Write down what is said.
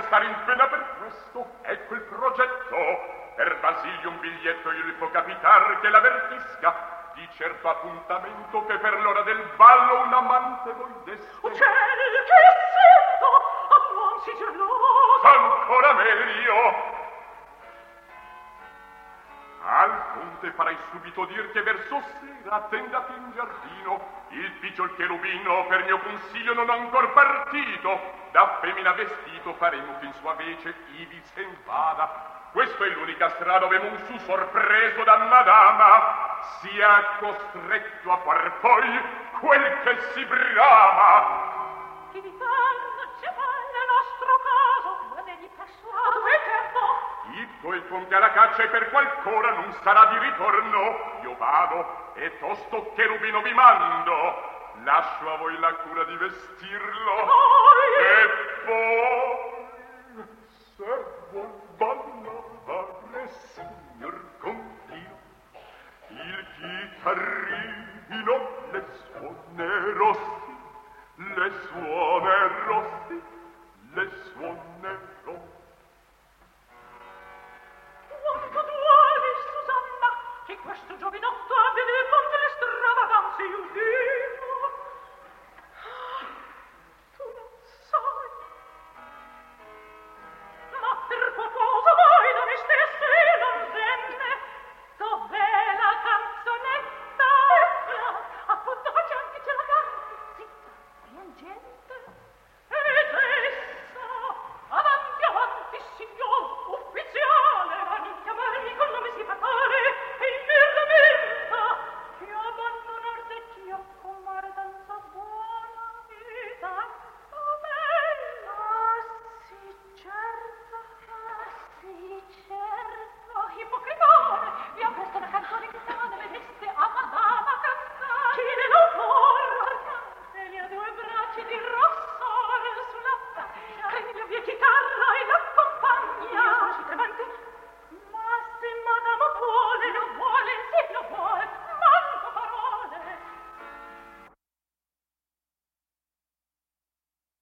star in pena per questo. Ecco il progetto. Per Basilio un biglietto io gli può capitare che l'avvertisca di certo appuntamento che per l'ora del ballo un amante voi deste. Cieli, che sento! Non si gelosa! Ancora meglio! Al conte farai subito dir che verso sera attendati in giardino il picciol cherubino per mio consiglio non ha ancor partito, da femmina vestito faremo che in sua vece ivi sen vada. Questo è l'unica strada dove un su sorpreso da madama sia costretto a far poi quel che si brama. Chi di torna c'è mai nel nostro caso, non è di persuado e tempo. Ito il conte alla caccia e per qualcora non sarà di ritorno. Io vado e tosto cherubino vi mando. Lascio a voi la cura di vestirlo. E